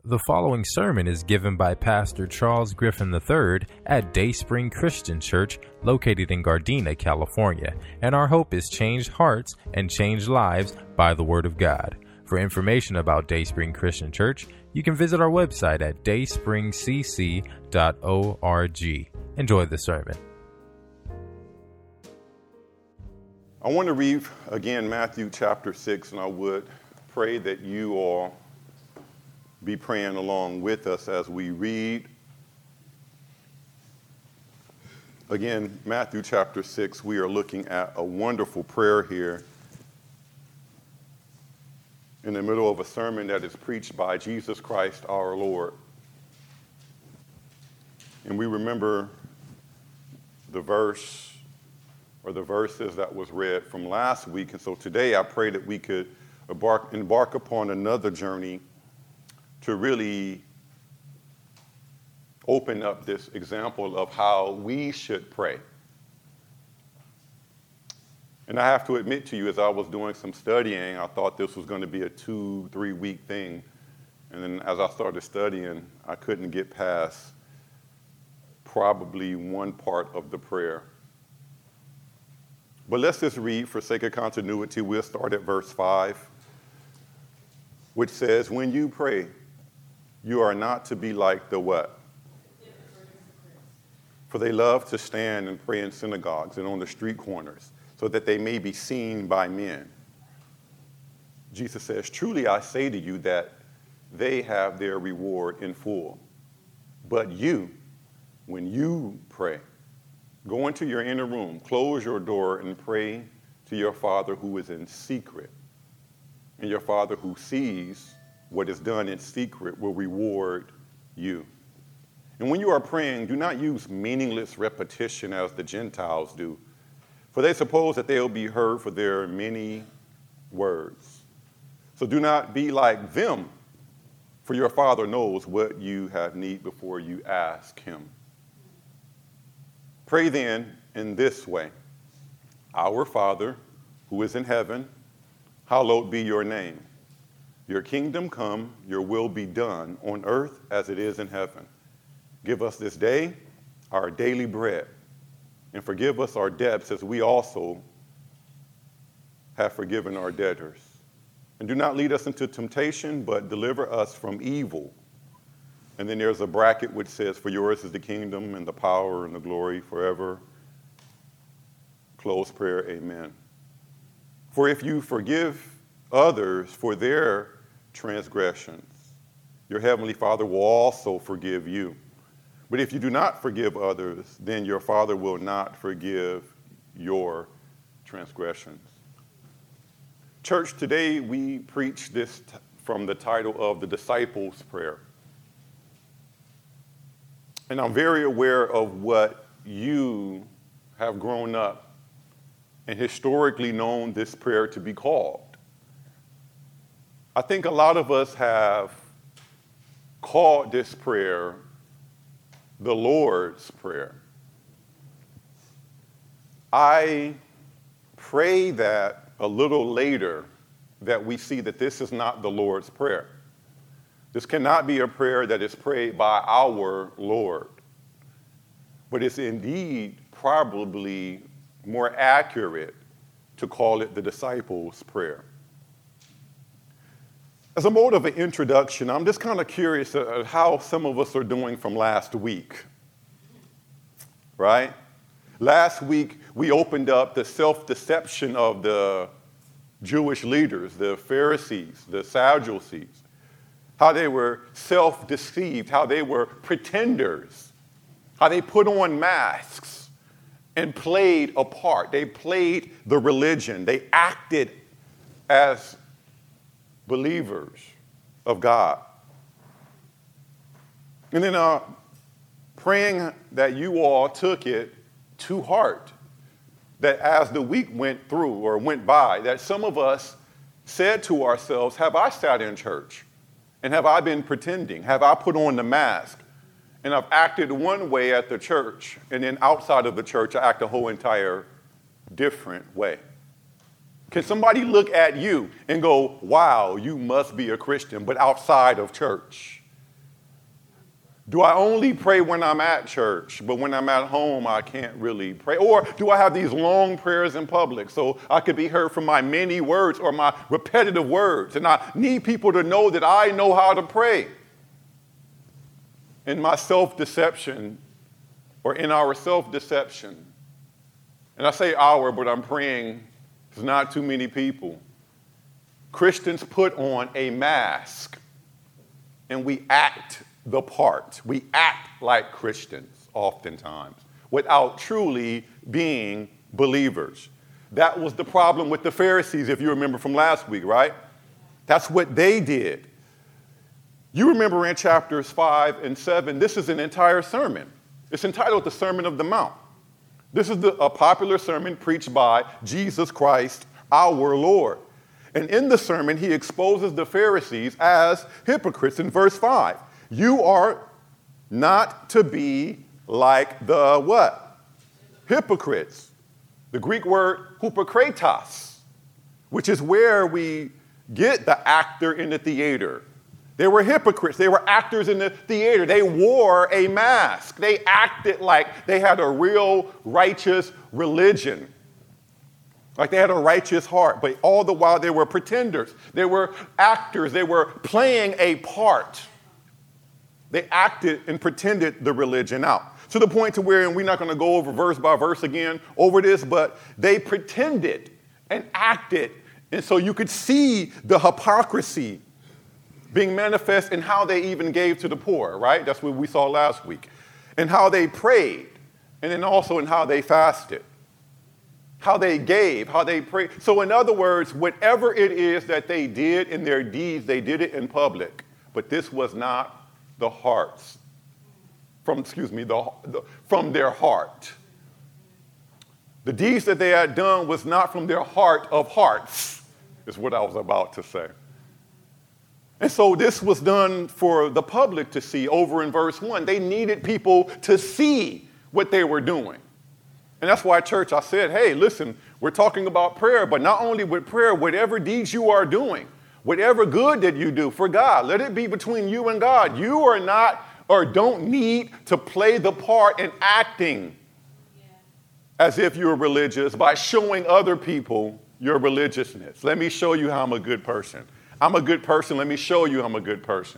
The following sermon is given by Pastor Charles Griffin III at Dayspring Christian Church, located in Gardena, California, and our hope is changed hearts and changed lives by the Word of God. For information about Dayspring Christian Church, you can visit our website at dayspringcc.org. Enjoy the sermon. I want to read again Matthew chapter 6, and I would pray that you all be praying along with us as we read. Again, Matthew chapter 6, we are looking at a wonderful prayer here in the middle of a sermon that is preached by Jesus Christ our Lord. And we remember the verse or the verses that was read from last week. And so today I pray that we could embark upon another journey to really open up this example of how we should pray. And I have to admit to you, as I was doing some studying, I thought this was going to be a 2-3 week thing. And then as I started studying, I couldn't get past probably one part of the prayer. But let's just read for sake of continuity. We'll start at verse 5, which says, "When you pray, you are not to be like the what? For they love to stand and pray in synagogues and on the street corners, so that they may be seen by men." Jesus says, "Truly I say to you that they have their reward in full. But you, when you pray, go into your inner room, close your door, and pray to your Father who is in secret. And your Father who sees what is done in secret will reward you. And when you are praying, do not use meaningless repetition as the Gentiles do, for they suppose that they will be heard for their many words. So do not be like them, for your Father knows what you have need before you ask him. Pray then in this way: Our Father, who is in heaven, hallowed be your name. Your kingdom come, your will be done on earth as it is in heaven. Give us this day our daily bread, and forgive us our debts as we also have forgiven our debtors. And do not lead us into temptation, but deliver us from evil." And then there's a bracket which says, "For yours is the kingdom and the power and the glory forever." Close prayer, amen. "For if you forgive others for their transgressions, your heavenly Father will also forgive you. But if you do not forgive others, then your Father will not forgive your transgressions." Church, today we preach this from the title of the Disciples' Prayer. And I'm very aware of what you have grown up and historically known this prayer to be called. I think a lot of us have called this prayer the Lord's Prayer. I pray that a little later that we see that this is not the Lord's Prayer. This cannot be a prayer that is prayed by our Lord, but it's indeed probably more accurate to call it the Disciples' Prayer. As a mode of an introduction, I'm just kind of curious at how some of us are doing from last week, right? Last week, we opened up the self-deception of the Jewish leaders, the Pharisees, the Sadducees, how they were self-deceived, how they were pretenders, how they put on masks and played a part. They played the religion. They acted as believers of God. And then praying that you all took it to heart, that as the week went through or went by, that some of us said to ourselves, have I sat in church? And have I been pretending? Have I put on the mask? And I've acted one way at the church, and then outside of the church, I act a whole entire different way. Can somebody look at you and go, wow, you must be a Christian, but outside of church? Do I only pray when I'm at church, but when I'm at home, I can't really pray? Or do I have these long prayers in public so I could be heard from my many words or my repetitive words? And I need people to know that I know how to pray. In my self-deception, or in our self-deception, and I say our, but I'm praying it's not too many people, Christians put on a mask and we act the part. We act like Christians oftentimes without truly being believers. That was the problem with the Pharisees, if you remember from last week, right? That's what they did. You remember in chapters 5 and 7, this is an entire sermon. It's entitled the Sermon of the Mount. This is a popular sermon preached by Jesus Christ, our Lord. And in the sermon, he exposes the Pharisees as hypocrites in verse 5. You are not to be like the what? Hypocrites. The Greek word hypokritos, which is where we get the actor in the theater. They were hypocrites. They were actors in the theater. They wore a mask. They acted like they had a real righteous religion, like they had a righteous heart. But all the while they were pretenders. They were actors. They were playing a part. They acted and pretended the religion out. To the point to where, and we're not going to go over verse by verse again over this, but they pretended and acted. And so you could see the hypocrisy being manifest in how they even gave to the poor, right? That's what we saw last week. And how they prayed, and then also in how they fasted. How they gave, how they prayed. So in other words, whatever it is that they did in their deeds, they did it in public. But this was not the hearts, from their heart. The deeds that they had done was not from their heart of hearts, is what I was about to say. And so this was done for the public to see over in verse 1. They needed people to see what they were doing. And that's why, church, I said, hey, listen, we're talking about prayer, but not only with prayer, whatever deeds you are doing, whatever good that you do for God, let it be between you and God. You are not or don't need to play the part in acting as if you're religious by showing other people your religiousness. Let me show you how I'm a good person. I'm a good person. Let me show you I'm a good person.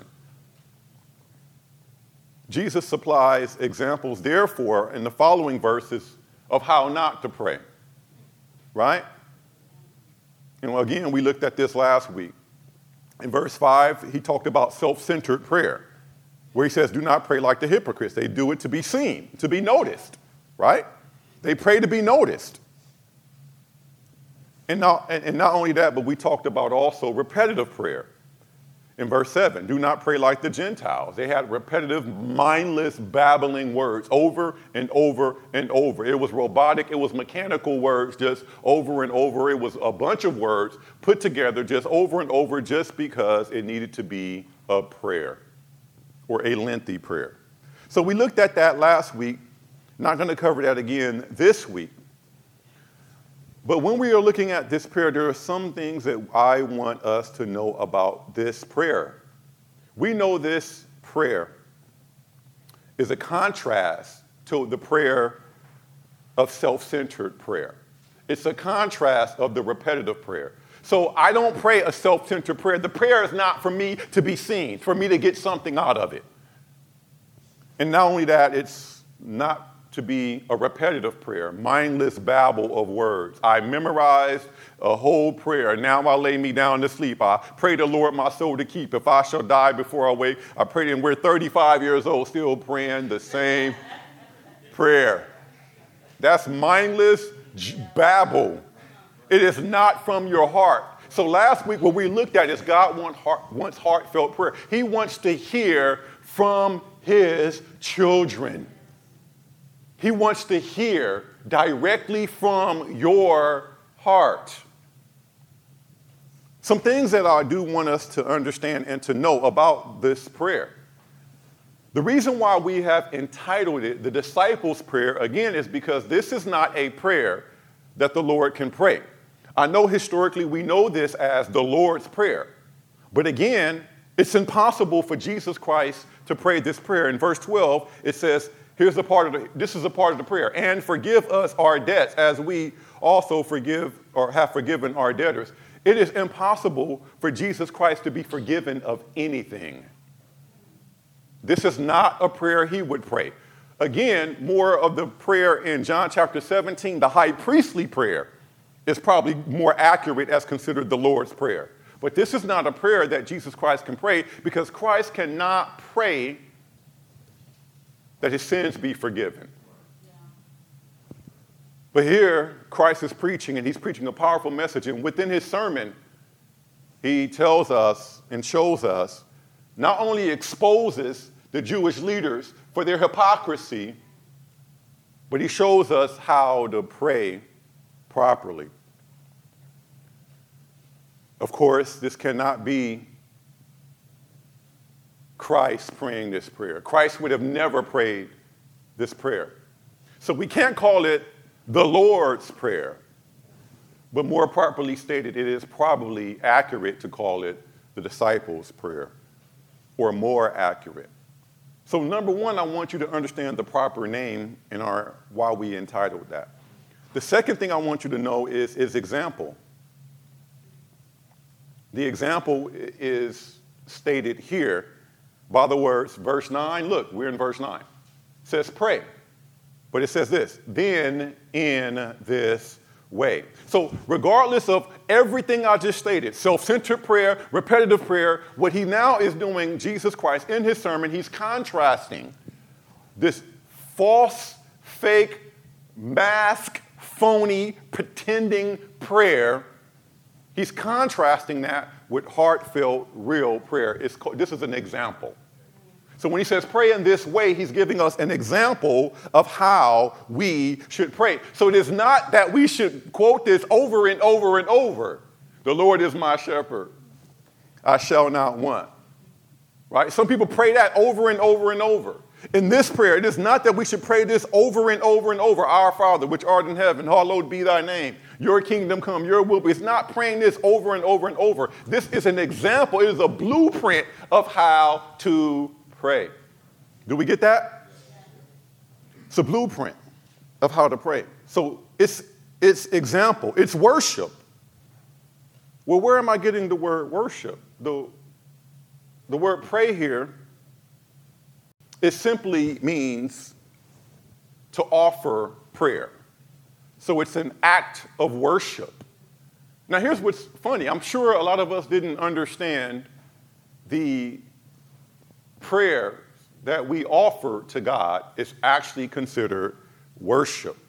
Jesus supplies examples, therefore, in the following verses of how not to pray, right? And again, we looked at this last week. In verse 5, he talked about self-centered prayer, where he says, do not pray like the hypocrites. They do it to be seen, to be noticed, right? They pray to be noticed. And not only that, but we talked about also repetitive prayer. In verse 7, do not pray like the Gentiles. They had repetitive, mindless, babbling words over and over and over. It was robotic. It was mechanical words just over and over. It was a bunch of words put together just over and over just because it needed to be a prayer or a lengthy prayer. So we looked at that last week. Not going to cover that again this week. But when we are looking at this prayer, there are some things that I want us to know about this prayer. We know this prayer is a contrast to the prayer of self-centered prayer. It's a contrast of the repetitive prayer. So I don't pray a self-centered prayer. The prayer is not for me to be seen, for me to get something out of it. And not only that, it's not to be a repetitive prayer, mindless babble of words. I memorized a whole prayer. Now I lay me down to sleep. I pray the Lord my soul to keep. If I shall die before I wake, I pray. And we're 35 years old, still praying the same prayer. That's mindless babble. It is not from your heart. So last week, what we looked at is God wants heartfelt prayer. He wants to hear from his children. He wants to hear directly from your heart. Some things that I do want us to understand and to know about this prayer. The reason why we have entitled it the Disciples' Prayer, again, is because this is not a prayer that the Lord can pray. I know historically we know this as the Lord's Prayer. But again, It's impossible for Jesus Christ to pray this prayer. In verse 12, it says, this is a part of the prayer. And forgive us our debts as we also forgive or have forgiven our debtors. It is impossible for Jesus Christ to be forgiven of anything. This is not a prayer he would pray. Again, more of the prayer in John chapter 17, the high priestly prayer, is probably more accurate as considered the Lord's Prayer. But this is not a prayer that Jesus Christ can pray, because Christ cannot pray that his sins be forgiven. Yeah. But here, Christ is preaching, and he's preaching a powerful message. And within his sermon, he tells us and shows us, not only exposes the Jewish leaders for their hypocrisy, but he shows us how to pray properly. Of course, this cannot be Christ praying this prayer. Christ would have never prayed this prayer. So we can't call it the Lord's Prayer, but more properly stated, it is probably accurate to call it the disciples' prayer, or more accurate. So number one, I want you to understand the proper name in why we entitled that. The second thing I want you to know is example. The example is stated here by the words, verse 9. Look, we're in verse 9. It says pray. But it says this, then in this way. So regardless of everything I just stated, self-centered prayer, repetitive prayer, what he now is doing, Jesus Christ, in his sermon, he's contrasting this false, fake, mask, phony, pretending prayer. He's contrasting that with heartfelt, real prayer. This is an example. So when he says pray in this way, he's giving us an example of how we should pray. So it is not that we should quote this over and over and over. The Lord is my shepherd, I shall not want. Right? Some people pray that over and over and over. In this prayer, it is not that we should pray this over and over and over. Our Father, which art in heaven, hallowed be thy name. Your kingdom come, your will be. It's not praying this over and over and over. This is an example. It is a blueprint of how to pray. Do we get that? It's a blueprint of how to pray. So it's example. It's worship. Well, where am I getting the word worship? The word pray here, it simply means to offer prayer. So it's an act of worship. Now here's what's funny. I'm sure a lot of us didn't understand the prayer that we offer to God is actually considered worship.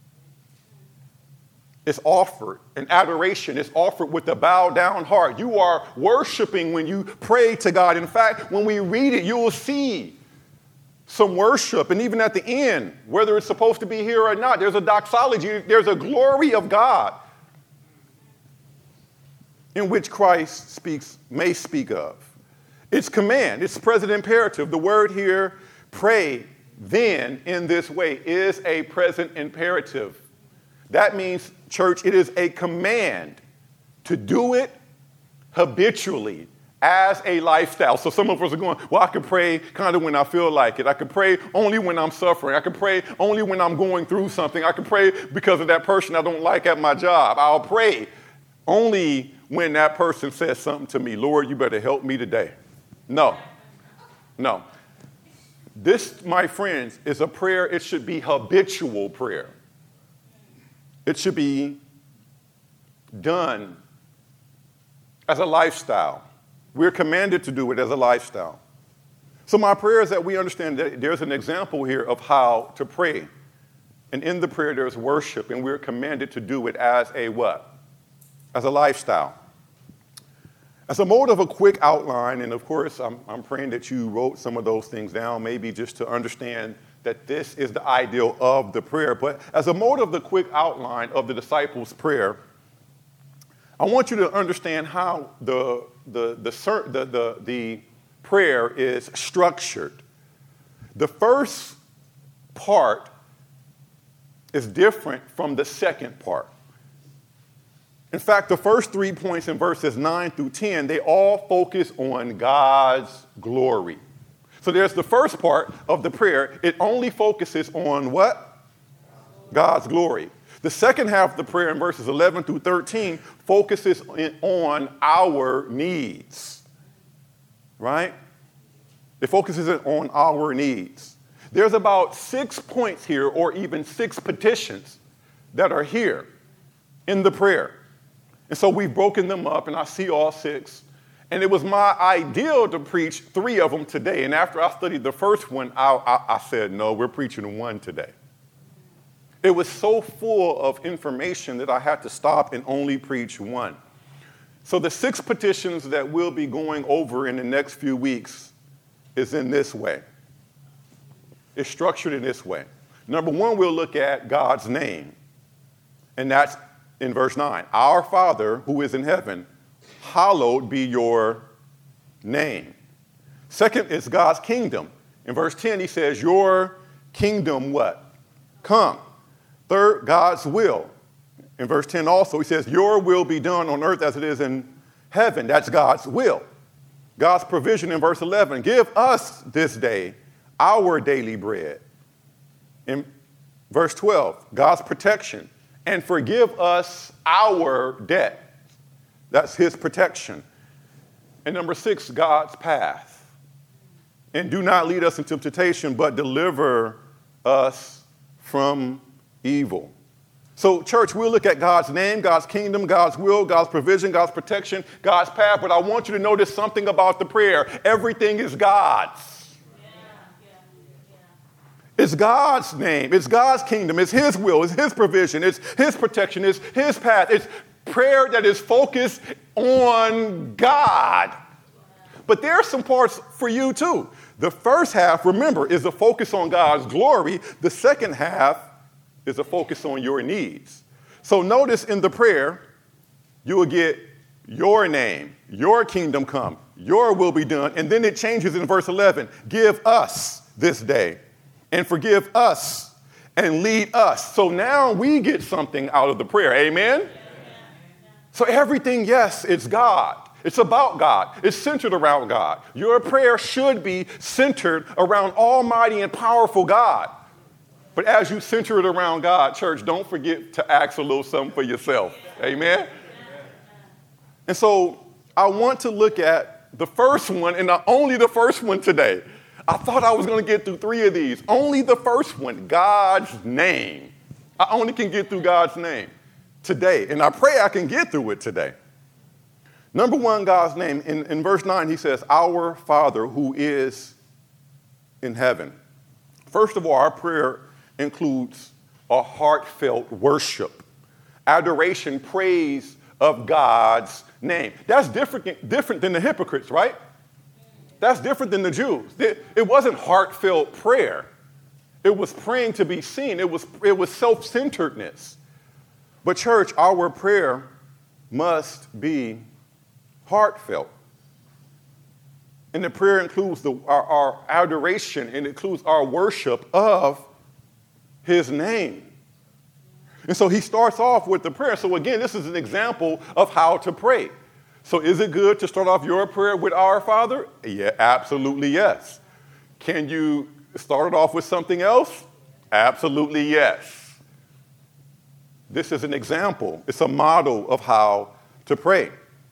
It's offered, an adoration is offered with a bowed down heart. You are worshiping when you pray to God. In fact, when we read it, you will see some worship. And even at the end, whether it's supposed to be here or not, there's a doxology, there's a glory of God in which Christ may speak of. It's command, it's present imperative. The word here, pray then in this way, is a present imperative. That means, church, it is a command to do it habitually as a lifestyle. So some of us are going, well, I can pray kind of when I feel like it. I can pray only when I'm suffering. I can pray only when I'm going through something. I can pray because of that person I don't like at my job. I'll pray only when that person says something to me. Lord, you better help me today. No. This, my friends, is a prayer. It should be habitual prayer. It should be done as a lifestyle. We're commanded to do it as a lifestyle. So my prayer is that we understand that there's an example here of how to pray. And in the prayer, there's worship, and we're commanded to do it as a what? As a lifestyle. As a mode of a quick outline, and of course, I'm praying that you wrote some of those things down, maybe just to understand that this is the ideal of the prayer. But as a mode of the quick outline of the disciples' prayer, I want you to understand how the prayer is structured. The first part is different from the second part. In fact, the first 3 points in verses 9 through 10, they all focus on God's glory. So there's the first part of the prayer. It only focuses on what? God's glory. The second half of the prayer in verses 11 through 13 focuses on our needs, right? It focuses on our needs. There's about 6 points here, or even 6 petitions that are here in the prayer. And so we've broken them up, and I see all 6. And it was my ideal to preach 3 of them today. And after I studied the first one, I said, no, we're preaching 1 today. It was so full of information that I had to stop and only preach 1. So the 6 petitions that we'll be going over in the next few weeks is in this way. It's structured in this way. Number 1, we'll look at God's name. And that's in verse 9. Our Father who is in heaven, hallowed be your name. Second is God's kingdom. In verse 10, he says, your kingdom what? Come. Third, God's will. In verse 10 also, he says, your will be done on earth as it is in heaven. That's God's will. God's provision in verse 11, give us this day our daily bread. In verse 12, God's protection. And forgive us our debt. That's his protection. And number 6, God's path. And do not lead us into temptation, but deliver us from evil. So, church, we'll look at God's name, God's kingdom, God's will, God's provision, God's protection, God's path. But I want you to notice something about the prayer. Everything is God's. It's God's name. It's God's kingdom. It's his will. It's his provision. It's his protection. It's his path. It's prayer that is focused on God. But there are some parts for you, too. The first half, remember, is a focus on God's glory. The second half is a focus on your needs. So notice in the prayer, you will get your name, your kingdom come, your will be done. And then it changes in verse 11. Give us this day and forgive us and lead us. So now we get something out of the prayer. Amen? So everything, yes, it's God. It's about God. It's centered around God. Your prayer should be centered around almighty and powerful God. But as you center it around God, church, don't forget to ask a little something for yourself. Amen? And so I want to look at the first one, and only the first one today. I thought I was going to get through 3 of these. Only the first one, God's name. I only can get through God's name today, and I pray I can get through it today. Number 1, God's name. In verse 9, he says, our Father who is in heaven. First of all, our prayer includes a heartfelt worship, adoration, praise of God's name. That's different than the hypocrites, right? That's different than the Jews. It wasn't heartfelt prayer. It was praying to be seen. It was self-centeredness. But church, our prayer must be heartfelt. And the prayer includes our adoration, and it includes our worship of his name. And so he starts off with the prayer. So again, this is an example of how to pray. So is it good to start off your prayer with our Father? Yeah, absolutely yes. Can you start it off with something else? Absolutely yes. This is an example. It's a model of how to pray.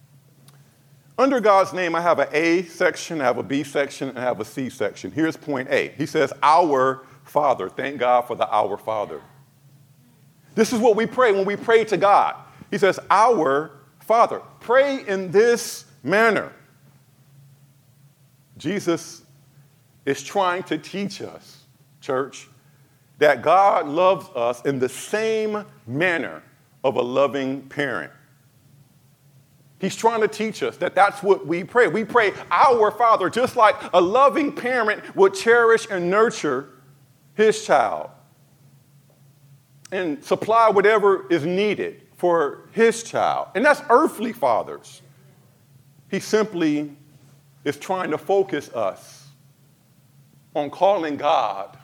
Under God's name, I have an A section, I have a B section, and I have a C section. Here's point A. He says, our Father. Thank God for the our Father. This is what we pray when we pray to God. He says, our Father. Pray in this manner. Jesus is trying to teach us, church, that God loves us in the same manner of a loving parent. He's trying to teach us that that's what we pray. We pray, our Father, just like a loving parent would cherish and nurture his child and supply whatever is needed for his child. And that's earthly fathers. He simply is trying to focus us on calling God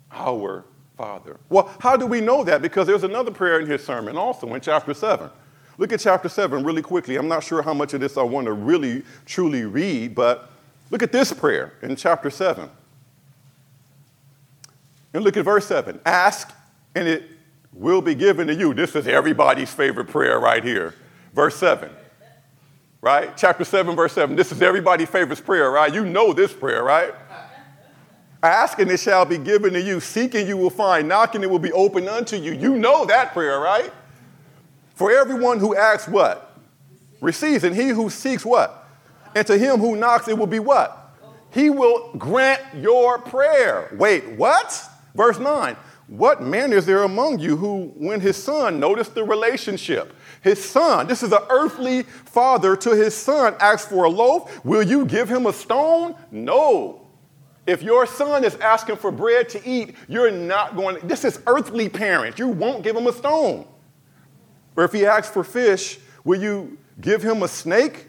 our Father. Well, how do we know that? Because there's another prayer in his sermon also in chapter 7. Look at chapter 7 really quickly. I'm not sure how much of this I want to really, truly read, but look at this prayer in chapter 7. And look at verse 7. Ask, and it will be given to you. This is everybody's favorite prayer right here. Verse 7. Right? Chapter 7, verse 7. This is everybody's favorite prayer, right? You know this prayer, right? Ask, and it shall be given to you. Seek, and you will find. Knock, and it will be opened unto you. You know that prayer, right? For everyone who asks what? Receives. And he who seeks what? And to him who knocks, it will be what? He will grant your prayer. Wait, what? Verse 9. What man is there among you who, when his son, notice the relationship, his son, this is an earthly father to his son, asks for a loaf, will you give him a stone? No. If your son is asking for bread to eat, you're not going to, this is earthly parents. You won't give him a stone. Or if he asks for fish, will you give him a snake?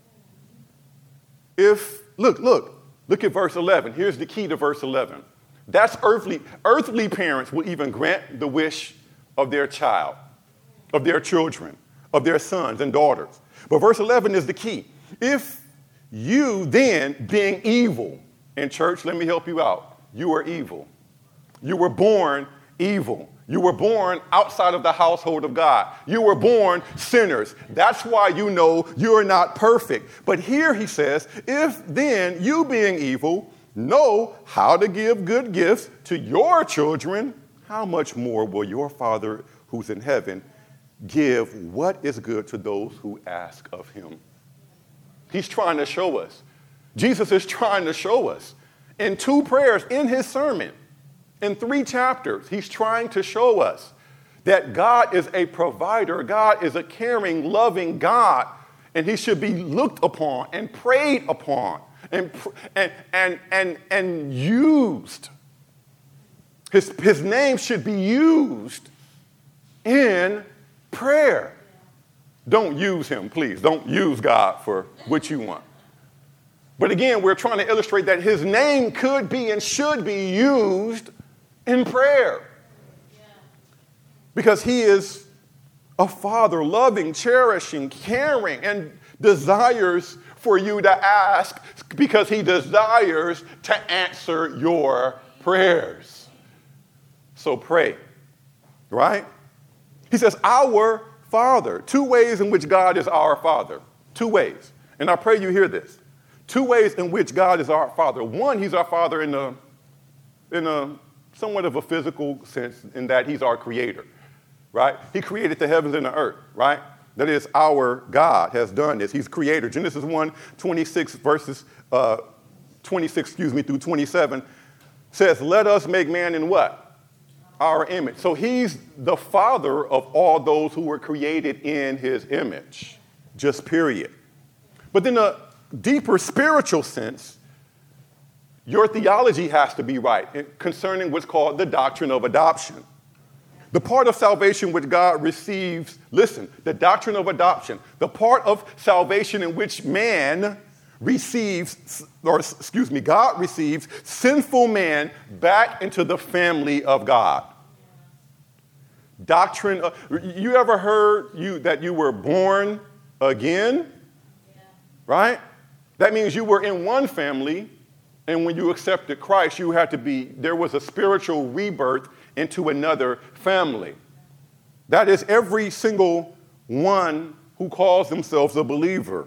Look at verse 11. Here's the key to verse 11. That's earthly. Earthly parents will even grant the wish of their child, of their children, of their sons and daughters. But verse 11 is the key. If you then, being evil, in church, let me help you out. You are evil. You were born evil. You were born outside of the household of God. You were born sinners. That's why you know you're not perfect. But here he says, if then you being evil know how to give good gifts to your children, how much more will your Father who's in heaven give what is good to those who ask of him? He's trying to show us. Jesus is trying to show us in 2 prayers in his sermon, in 3 chapters, he's trying to show us that God is a provider. God is a caring, loving God, and he should be looked upon and prayed upon and used. His name should be used in prayer. Don't use him, please. Don't use God for what you want. But again, we're trying to illustrate that his name could be and should be used in prayer. Because he is a father, loving, cherishing, caring, and desires for you to ask because he desires to answer your prayers. So pray, right? He says, our Father. 2 ways in which God is our Father. 2 ways. And I pray you hear this. 2 ways in which God is our Father. One, he's our Father in a somewhat of a physical sense in that he's our creator, right? He created the heavens and the earth, right? That is, our God has done this. He's creator. Genesis 1:26 verses 26, through 27 says, let us make man in what? Our image. So he's the father of all those who were created in his image, just period. But in a deeper spiritual sense, your theology has to be right concerning what's called the doctrine of adoption. The part of salvation which God receives, listen, the doctrine of adoption, the part of salvation in which God receives sinful man back into the family of God. Doctrine, you ever heard that you were born again? Right? That means you were in one family, and when you accepted Christ, there was a spiritual rebirth into another family. That is every single one who calls themselves a believer.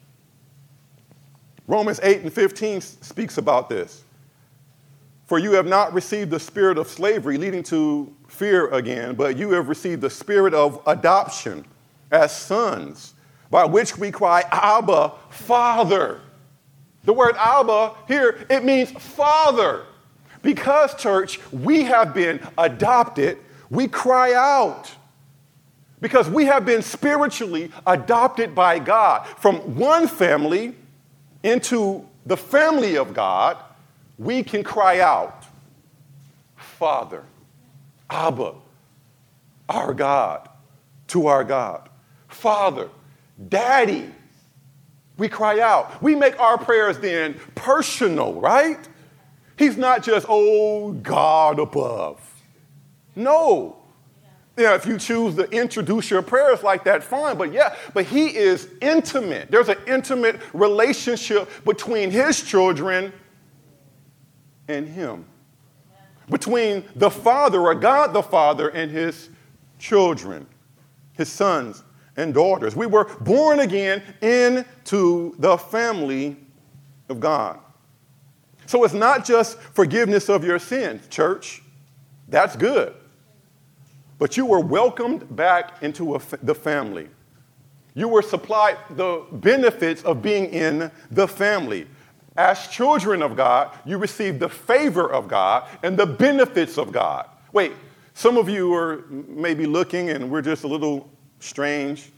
Romans 8:15 speaks about this. For you have not received the spirit of slavery leading to fear again, but you have received the spirit of adoption as sons, by which we cry, Abba, Father. The word Abba here, it means Father. Because, church, we have been adopted, we cry out. Because we have been spiritually adopted by God from one family into the family of God, we can cry out, Father, Abba, our God, to our God. Father, Daddy. We cry out. We make our prayers then personal, right? He's not just, oh, God above. No. Yeah, if you choose to introduce your prayers like that, fine. But he is intimate. There's an intimate relationship between his children and him. Between the Father, or God the Father, and his children, his sons and daughters. We were born again into the family of God. So it's not just forgiveness of your sins, church. That's good. But you were welcomed back into the family. You were supplied the benefits of being in the family. As children of God, you receive the favor of God and the benefits of God. Wait, some of you are maybe looking and we're just a little strange,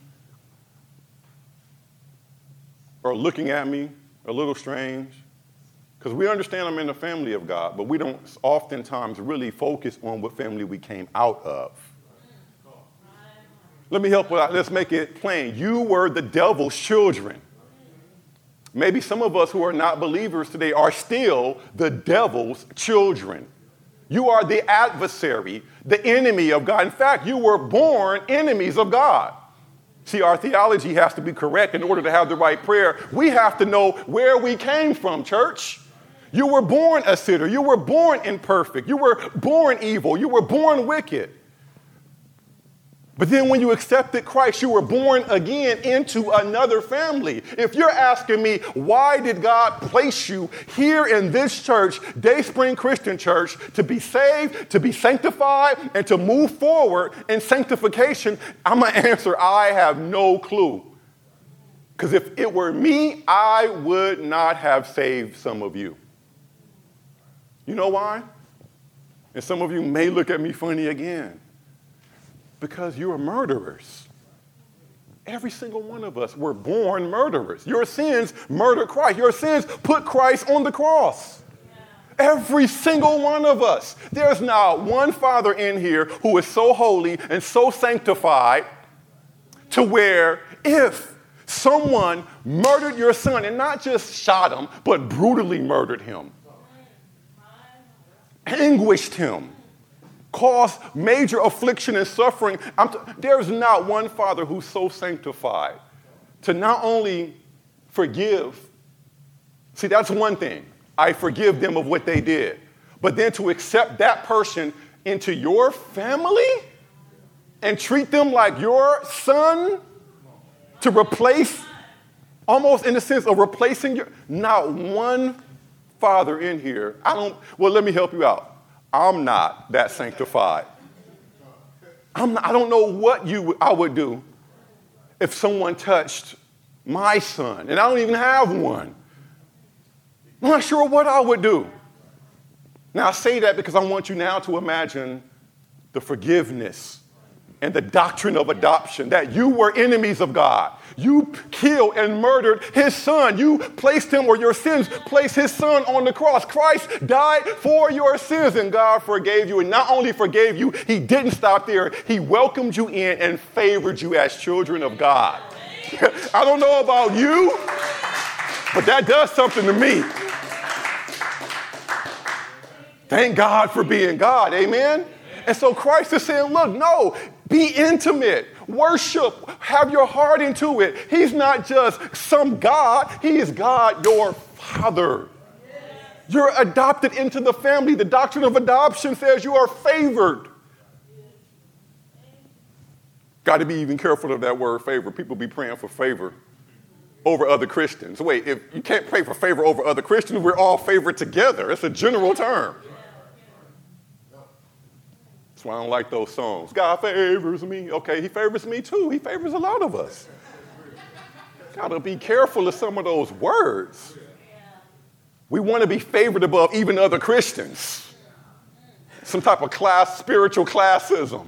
or looking at me a little strange, because we understand I'm in the family of God, but we don't oftentimes really focus on what family we came out of. Let me help with that. Let's make it plain. You were the devil's children. Maybe some of us who are not believers today are still the devil's children. You are the adversary, the enemy of God. In fact, you were born enemies of God. See, our theology has to be correct in order to have the right prayer. We have to know where we came from, church. You were born a sinner. You were born imperfect. You were born evil. You were born wicked. But then when you accepted Christ, you were born again into another family. If you're asking me, why did God place you here in this church, Dayspring Christian Church, to be saved, to be sanctified, and to move forward in sanctification, I'm going to answer, I have no clue. Because if it were me, I would not have saved some of you. You know why? And some of you may look at me funny again. Because you are murderers. Every single one of us were born murderers. Your sins murdered Christ. Your sins put Christ on the cross. Every single one of us. There's not one father in here who is so holy and so sanctified to where if someone murdered your son, and not just shot him, but brutally murdered him, anguished him, caused major affliction and suffering. There's not one father who's so sanctified to not only forgive. See, that's one thing. I forgive them of what they did. But then to accept that person into your family and treat them like your son, to replace, almost in the sense of replacing your, not one father in here. Let me help you out. I'm not that sanctified. I don't know what I would do if someone touched my son, and I don't even have one. I'm not sure what I would do. Now, I say that because I want you now to imagine the forgiveness and the doctrine of adoption, that you were enemies of God. You killed and murdered his son. You placed him, or your sins placed his son on the cross. Christ died for your sins, and God forgave you. And not only forgave you, he didn't stop there. He welcomed you in and favored you as children of God. I don't know about you, but that does something to me. Thank God for being God, amen? And so Christ is saying, look, no, be intimate, worship, have your heart into it. He's not just some God, he is God, your Father. You're adopted into the family. The doctrine of adoption says you are favored. Got to be even careful of that word favor. People be praying for favor over other Christians. Wait, if you can't pray for favor over other Christians, we're all favored together. It's a general term. That's why I don't like those songs. God favors me. Okay, he favors me too. He favors a lot of us. Got to be careful of some of those words. We want to be favored above even other Christians. Some type of spiritual classism.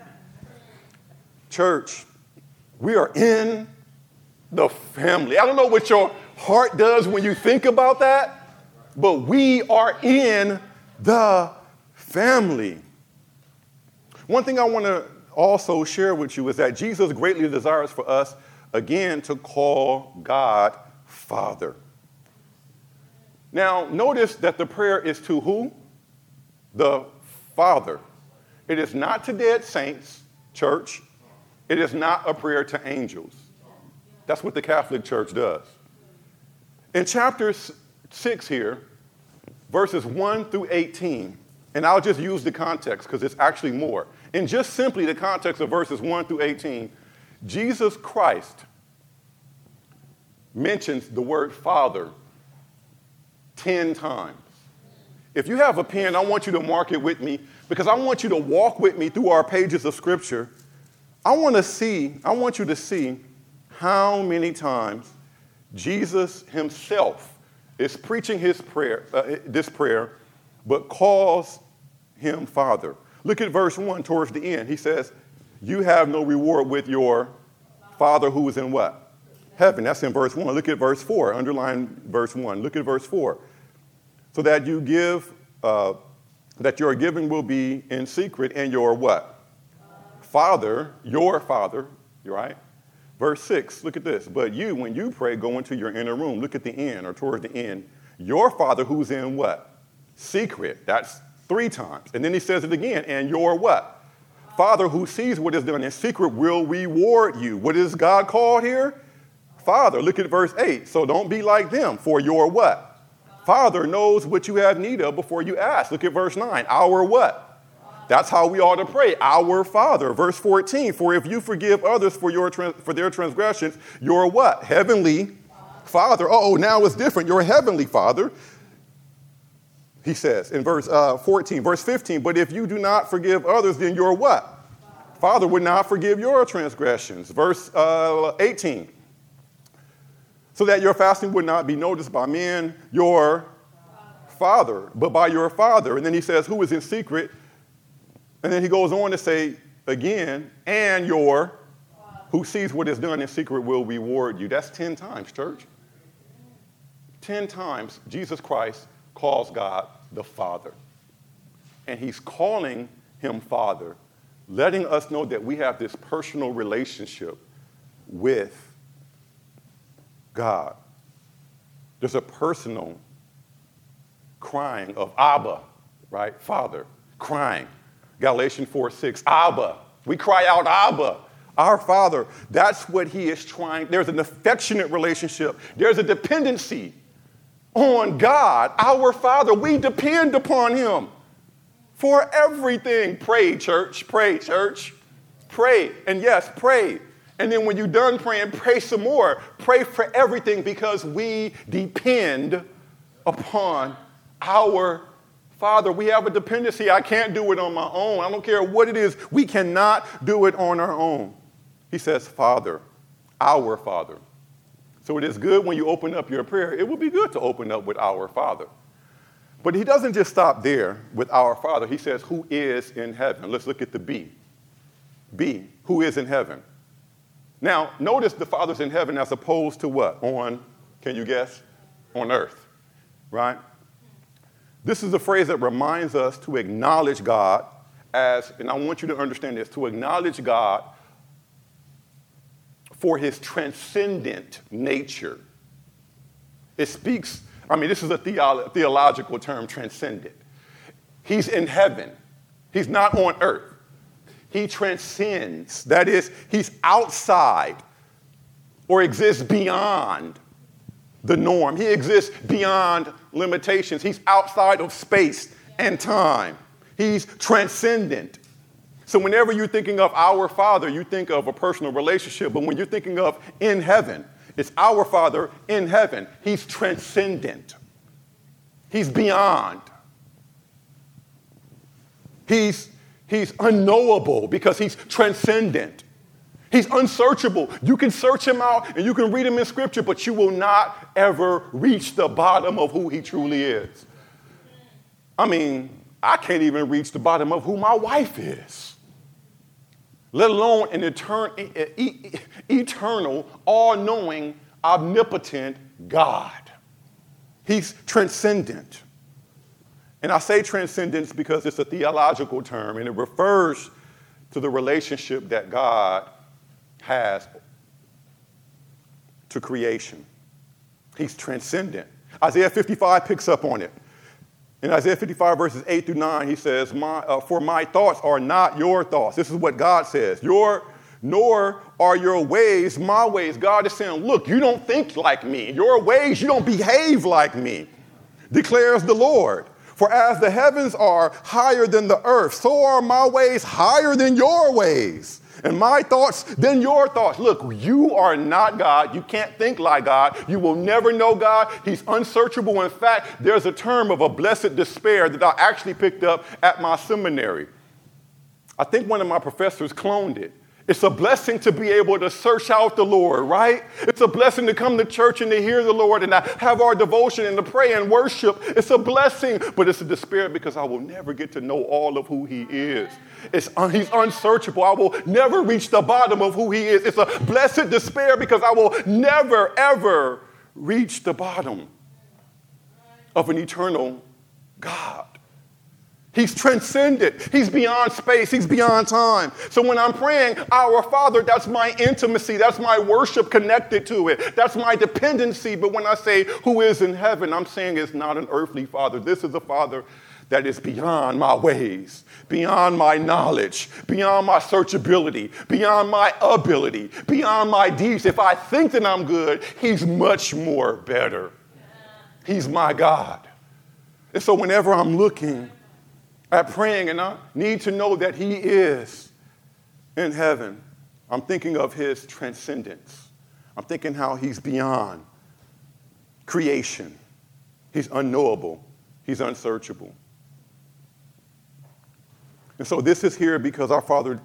Church, we are in the family. I don't know what your heart does when you think about that, but we are in the family. One thing I want to also share with you is that Jesus greatly desires for us, again, to call God Father. Now, notice that the prayer is to who? The Father. It is not to dead saints. church. It is not a prayer to angels. That's what the Catholic Church does. In chapter 6 here, verses 1 through 18, and I'll just use the context because it's actually more. In just simply the context of verses 1 through 18, Jesus Christ mentions the word Father 10 times. If you have a pen, I want you to mark it with me because I want you to walk with me through our pages of Scripture. I want you to see how many times Jesus himself is preaching his prayer, this prayer, but calls him Father. Look at verse 1 towards the end. He says, you have no reward with your Father who is in what? Heaven. That's in verse 1. Look at verse 4. Underline verse 1. Look at verse 4. So that you give, that your giving will be in secret, and your what? Father, your Father, right? Verse 6, look at this. But you, when you pray, go into your inner room. Look at the end or towards the end. Your Father who's in what? Secret. That's 3 times. And then he says it again. And your what? Father who sees what is done in secret will reward you. What is God called here? Father. Look at verse 8. So don't be like them, for your what? Father knows what you have need of before you ask. Look at verse 9. Our what? That's how we ought to pray. Our Father. Verse 14. For if you forgive others for their transgressions, your what? Heavenly Father. Oh, now it's different. Your heavenly Father. He says in verse 14. Verse 15. But if you do not forgive others, then your what? Father would not forgive your transgressions. Verse 18. So that your fasting would not be noticed by men, your Father, but by your Father. And then he says, who is in secret? And then he goes on to say again, and your, who sees what is done in secret will reward you. That's 10 times, church. 10 times Jesus Christ calls God the Father. And he's calling him Father, letting us know that we have this personal relationship with God. There's a personal crying of Abba, right? Father, crying. Galatians 4:6, Abba. We cry out, Abba, our Father. That's what he is trying. There's an affectionate relationship. There's a dependency on God, our Father. We depend upon him for everything. Pray, church. Pray, church. Pray. And yes, pray. And then when you're done praying, pray some more. Pray for everything because we depend upon our Father. We have a dependency. I can't do it on my own. I don't care what it is. We cannot do it on our own. He says, Father, our Father. So it is good when you open up your prayer. It will be good to open up with our Father. But he doesn't just stop there with our Father. He says, who is in heaven? Let's look at the B. B, who is in heaven? Now, notice the Father's in heaven as opposed to what? On, can you guess? On earth, right? This is a phrase that reminds us to acknowledge God as, and I want you to understand this, to acknowledge God for his transcendent nature. It speaks, this is a theological term, transcendent. He's in heaven. He's not on earth. He transcends. That is, he's outside or exists beyond the norm. He exists beyond limitations. He's outside of space and time. He's transcendent. So whenever you're thinking of our Father, you think of a personal relationship. But when you're thinking of in heaven, it's our Father in heaven. He's transcendent. He's beyond. He's unknowable because he's transcendent. He's unsearchable. You can search him out and you can read him in Scripture, but you will not ever reach the bottom of who he truly is. I can't even reach the bottom of who my wife is, let alone an eternal, all-knowing, omnipotent God. He's transcendent. And I say transcendence because it's a theological term, and it refers to the relationship that God has to creation. He's transcendent. Isaiah 55 picks up on it. In Isaiah 55, verses 8 through 9, he says, for my thoughts are not your thoughts. This is what God says. Nor are your ways my ways. God is saying, look, you don't think like me. Your ways, you don't behave like me, declares the Lord. For as the heavens are higher than the earth, so are my ways higher than your ways, and my thoughts than your thoughts. Look, you are not God. You can't think like God. You will never know God. He's unsearchable. In fact, there's a term of a blessed despair that I actually picked up at my seminary. I think one of my professors cloned it. It's a blessing to be able to search out the Lord, right? It's a blessing to come to church and to hear the Lord and to have our devotion and to pray and worship. It's a blessing, but it's a despair because I will never get to know all of who he is. He's unsearchable. I will never reach the bottom of who he is. It's a blessed despair because I will never, ever reach the bottom of an eternal God. He's transcendent. He's beyond space. He's beyond time. So when I'm praying, Our Father, that's my intimacy. That's my worship connected to it. That's my dependency. But when I say who is in heaven, I'm saying it's not an earthly Father. This is a Father that is beyond my ways, beyond my knowledge, beyond my searchability, beyond my ability, beyond my deeds. If I think that I'm good, he's much more better. He's my God. And so whenever I'm looking at praying and I need to know that he is in heaven, I'm thinking of his transcendence. I'm thinking how he's beyond creation. He's unknowable. He's unsearchable. And so this is here because our Father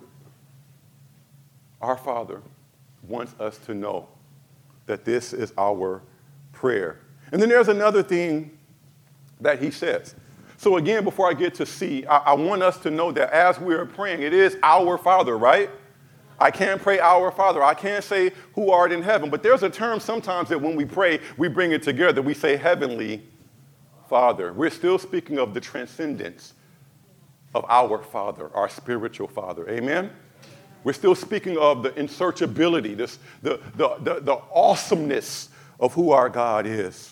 wants us to know that this is our prayer. And then there's another thing that he says. So again, before I get to C, I want us to know that as we are praying, it is our Father, right? I can't pray our Father. I can't say who art in heaven. But there's a term sometimes that when we pray, we bring it together. We say Heavenly Father. We're still speaking of the transcendence of our Father, our spiritual Father. Amen? We're still speaking of the unsearchability, the awesomeness of who our God is.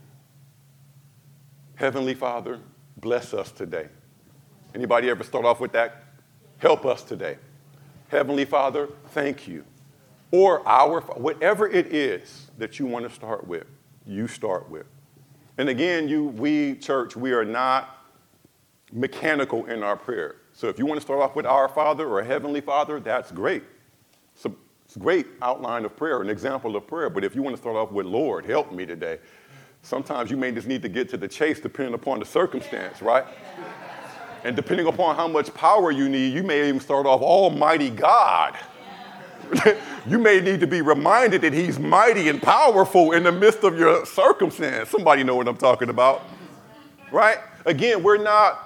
Heavenly Father, bless us today. Anybody ever start off with that? Help us today. Heavenly Father, thank you. Or whatever it is that you want to start with, you start with. And again, we, church, we are not mechanical in our prayer. So if you want to start off with Our Father or Heavenly Father, that's great. It's a great outline of prayer, an example of prayer. But if you want to start off with Lord, help me today, sometimes you may just need to get to the chase depending upon the circumstance, right? And depending upon how much power you need, you may even start off Almighty God. You may need to be reminded that he's mighty and powerful in the midst of your circumstance. Somebody know what I'm talking about, right? Again, we're not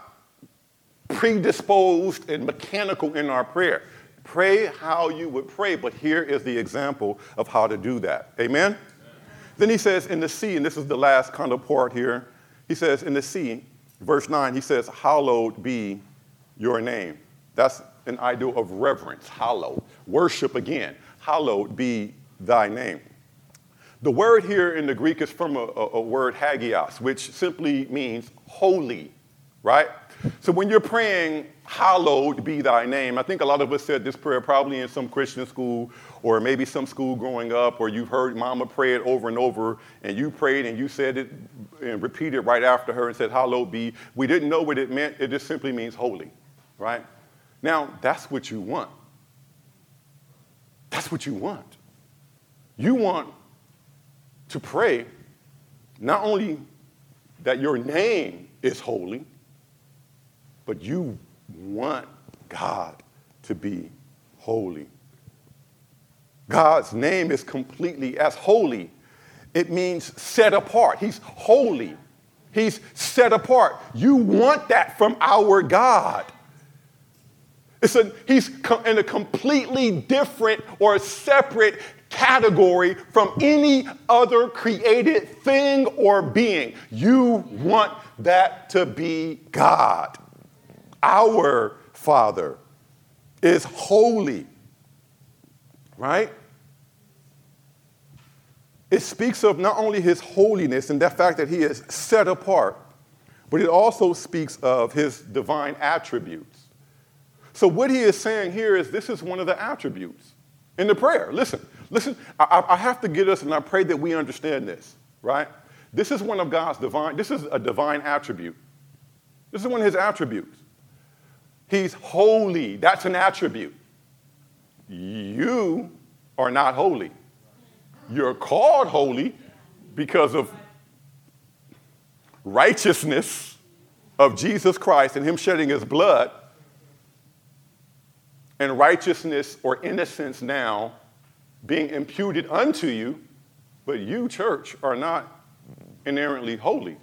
predisposed and mechanical in our prayer. Pray how you would pray, but here is the example of how to do that. Amen? Then he says in the C, and this is the last kind of part here, he says in the C, verse 9, he says, hallowed be your name. That's an ideal of reverence, hallowed. Worship again, hallowed be thy name. The word here in the Greek is from a word hagios, which simply means holy, right? So when you're praying, hallowed be thy name, I think a lot of us said this prayer probably in some Christian school or maybe some school growing up, or you've heard mama pray it over and over, and you prayed and you said it and repeated right after her and said, hallowed be. We didn't know what it meant. It just simply means holy, right? Now, that's what you want. That's what you want. You want to pray not only that your name is holy, but you want God to be holy. God's name is completely as holy. It means set apart. He's holy. He's set apart. You want that from our God. He's in a completely different or separate category from any other created thing or being. You want that to be God. Our Father is holy, right? It speaks of not only his holiness and the fact that he is set apart, but it also speaks of his divine attributes. So what he is saying here is this is one of the attributes in the prayer. Listen, I have to get us, and I pray that we understand this, right? This is one of God's this is a divine attribute. This is one of his attributes. He's holy. That's an attribute. You are not holy. You're called holy because of righteousness of Jesus Christ and him shedding his blood, and righteousness or innocence now being imputed unto you, but you, church, are not inherently holy.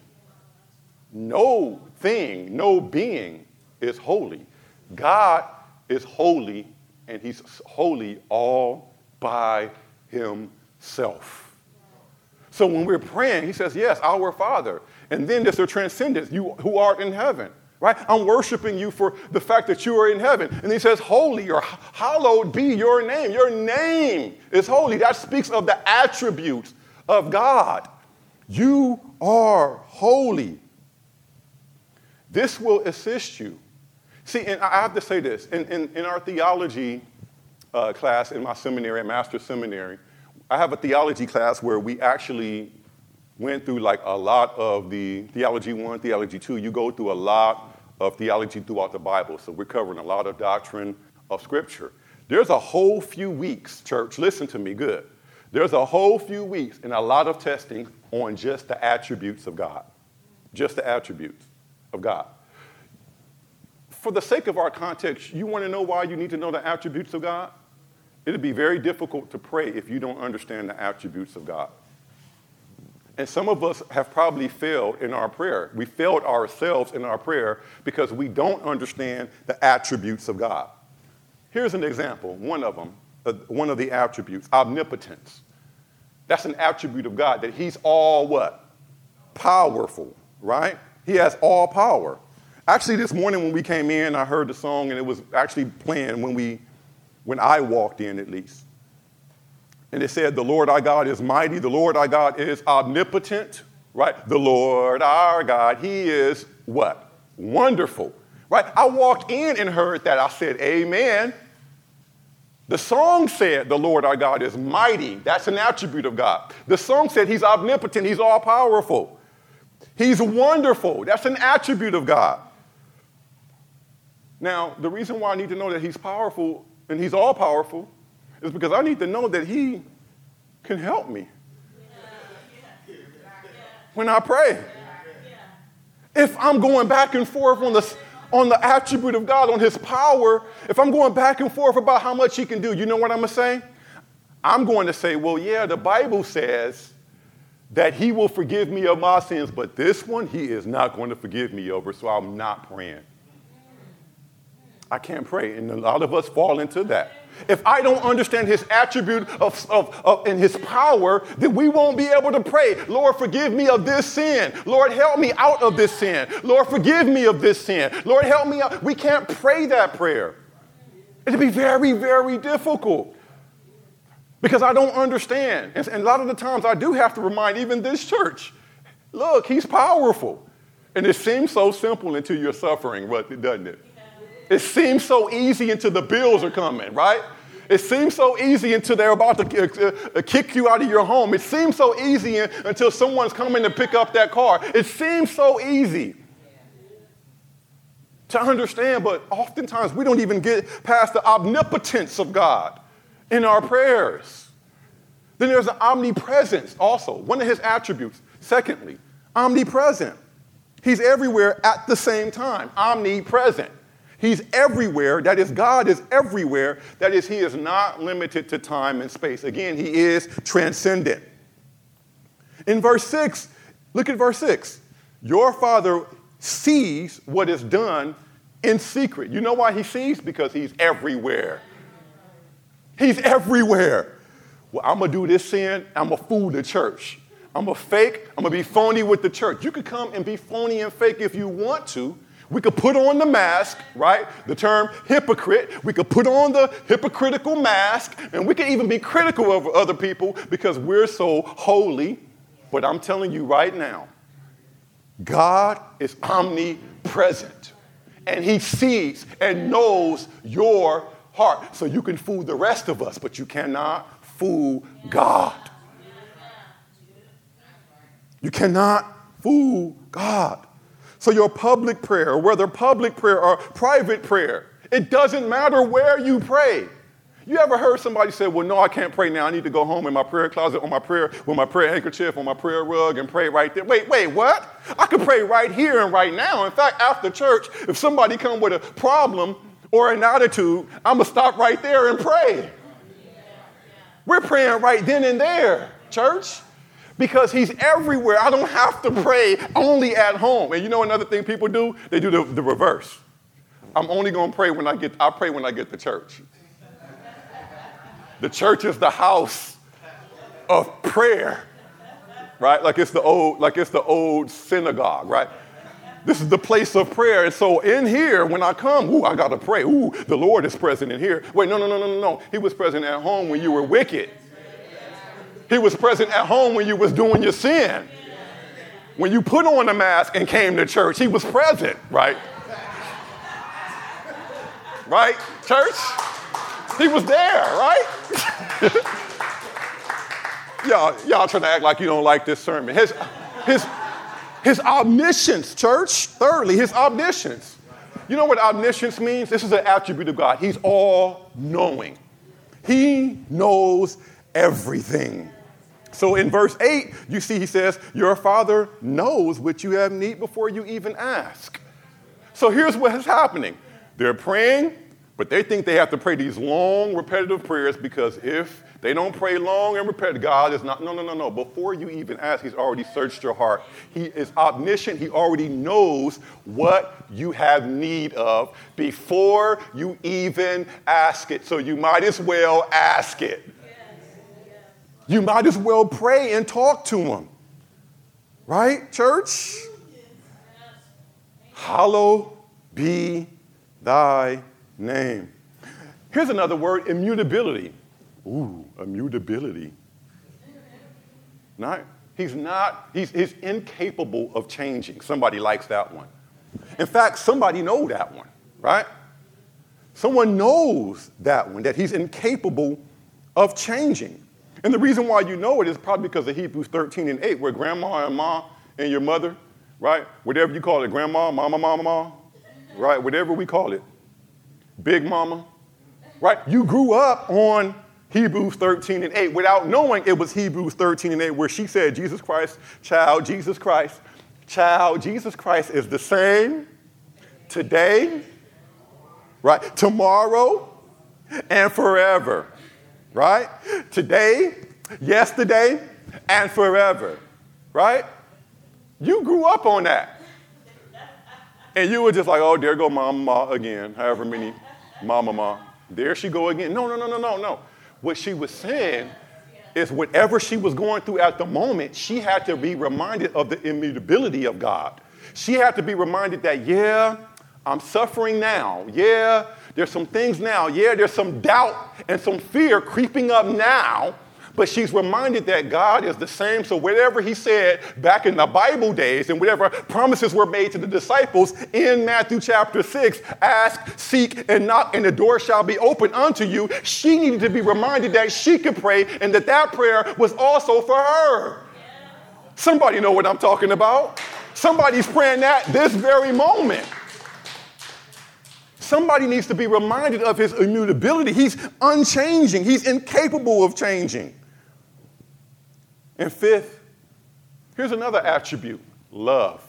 No thing, no being is holy. God is holy, and he's holy all by himself. So when we're praying, he says, yes, our Father. And then there's a transcendence, you who art in heaven, right? I'm worshiping you for the fact that you are in heaven. And he says, holy or hallowed be your name. Your name is holy. That speaks of the attributes of God. You are holy. This will assist you. See, and I have to say this. In our theology class in my seminary, at Master's Seminary, I have a theology class where we actually went through like a lot of the theology 1, theology 2. You go through a lot of theology throughout the Bible. So we're covering a lot of doctrine of Scripture. There's a whole few weeks, church, listen to me good. There's a whole few weeks and a lot of testing on just the attributes of God. Just the attributes of God. For the sake of our context, you want to know why you need to know the attributes of God? It'd be very difficult to pray if you don't understand the attributes of God. And some of us have probably failed in our prayer. We failed ourselves in our prayer because we don't understand the attributes of God. Here's an example, one of them, one of the attributes, omnipotence. That's an attribute of God, that he's all what? Powerful, right? He has all power. Actually, this morning when we came in, I heard the song, and it was actually playing when I walked in at least. And it said, the Lord our God is mighty. The Lord our God is omnipotent, right? The Lord our God, he is what? Wonderful, right? I walked in and heard that. I said, amen. The song said, the Lord our God is mighty. That's an attribute of God. The song said he's omnipotent. He's all powerful. He's wonderful. That's an attribute of God. Now, the reason why I need to know that he's powerful and he's all powerful is because I need to know that he can help me when I pray. If I'm going back and forth on the attribute of God, on his power, if I'm going back and forth about how much he can do, you know what I'm going to say? I'm going to say, well, yeah, the Bible says that he will forgive me of my sins, but this one he is not going to forgive me over, so I'm not praying. I can't pray, and a lot of us fall into that. If I don't understand his attribute and his power, then we won't be able to pray. Lord, forgive me of this sin. Lord, help me out of this sin. Lord, forgive me of this sin. Lord, help me out. We can't pray that prayer. It'd be very, very difficult because I don't understand. And a lot of the times I do have to remind even this church, look, he's powerful. And it seems so simple until you're suffering, doesn't it? It seems so easy until the bills are coming, right? It seems so easy until they're about to kick you out of your home. It seems so easy until someone's coming to pick up that car. It seems so easy to understand, but oftentimes we don't even get past the omnipotence of God in our prayers. Then there's the omnipresence also, one of his attributes. Secondly, omnipresent. He's everywhere at the same time, omnipresent. He's everywhere. That is, God is everywhere. That is, he is not limited to time and space. Again, he is transcendent. In verse 6, look at verse 6. Your Father sees what is done in secret. You know why he sees? Because he's everywhere. He's everywhere. Well, I'm going to do this sin. I'm going to fool the church. I'm going to fake. I'm going to be phony with the church. You could come and be phony and fake if you want to. We could put on the mask, right? The term hypocrite. We could put on the hypocritical mask, and we could even be critical of other people because we're so holy. But I'm telling you right now, God is omnipresent, and he sees and knows your heart. So you can fool the rest of us, but you cannot fool God. You cannot fool God. So your public prayer, whether public prayer or private prayer, it doesn't matter where you pray. You ever heard somebody say, well, no, I can't pray now. I need to go home in my prayer closet on my prayer, with my prayer handkerchief, on my prayer rug, and pray right there. Wait, what? I can pray right here and right now. In fact, after church, if somebody come with a problem or an attitude, I'm going to stop right there and pray. We're praying right then and there, church, because he's everywhere. I don't have to pray only at home. And you know another thing people do? They do the reverse. I'm only going to pray when I get to church. The church is the house of prayer, right? Like it's the old synagogue, right? This is the place of prayer. And so in here, when I come, I got to pray. The Lord is present in here. Wait, no. He was present at home when you were wicked. He was present at home when you was doing your sin. When you put on a mask and came to church, he was present, right? Right, church? He was there, right? y'all trying to act like you don't like this sermon. His omniscience, church. Thirdly, his omniscience. You know what omniscience means? This is an attribute of God. He's all-knowing. He knows everything. So in verse 8, you see he says, your Father knows what you have need before you even ask. So here's what is happening. They're praying, but they think they have to pray these long, repetitive prayers because if they don't pray long and repetitive, God is not, no. Before you even ask, he's already searched your heart. He is omniscient. He already knows what you have need of before you even ask it. So you might as well ask it. You might as well pray and talk to him. Right, church? Hallowed be thy name. Here's another word, immutability. Immutability. He's incapable of changing. Somebody likes that one. In fact, somebody knows that one, right? Someone knows that one, that he's incapable of changing. And the reason why you know it is probably because of Hebrews 13:8, where grandma and ma and your mother, right? Whatever you call it, grandma, mama, right? Whatever we call it. Big mama, right? You grew up on Hebrews 13:8 without knowing it was Hebrews 13:8 where she said, Jesus Christ, child, Jesus Christ is the same today, right? Tomorrow and forever. Right? Today, yesterday, and forever. Right? You grew up on that. And you were just like, oh, there go mama again, however many mama. There she go again. No. What she was saying is whatever she was going through at the moment, she had to be reminded of the immutability of God. She had to be reminded that, I'm suffering now. There's some things now. There's some doubt and some fear creeping up now. But she's reminded that God is the same. So whatever he said back in the Bible days and whatever promises were made to the disciples in Matthew chapter 6, ask, seek, and knock, and the door shall be opened unto you. She needed to be reminded that she could pray and that prayer was also for her. Somebody know what I'm talking about. Somebody's praying that this very moment. Somebody needs to be reminded of his immutability. He's unchanging. He's incapable of changing. And fifth, here's another attribute, love.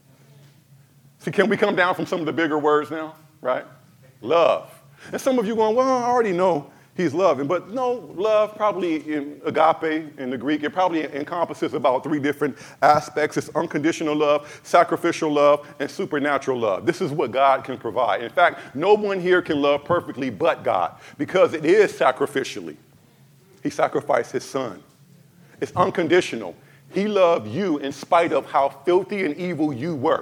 See, can we come down from some of the bigger words now, right? Love. And some of you going, well, I already know he's loving. But no, love probably in agape, in the Greek, it probably encompasses about 3 different aspects. It's unconditional love, sacrificial love, and supernatural love. This is what God can provide. In fact, no one here can love perfectly but God because it is sacrificially. He sacrificed his son. It's unconditional. He loved you in spite of how filthy and evil you were.